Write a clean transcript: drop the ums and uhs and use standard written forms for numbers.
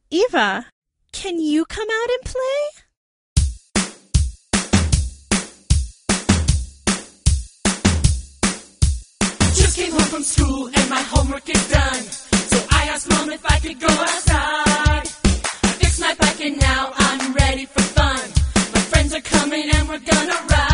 Eva, can you come out and play? Just came home from school and my homework is done. So I asked Mom if I could go outside. I fixed my bike and now I'm ready for fun. My friends are coming and we're gonna ride.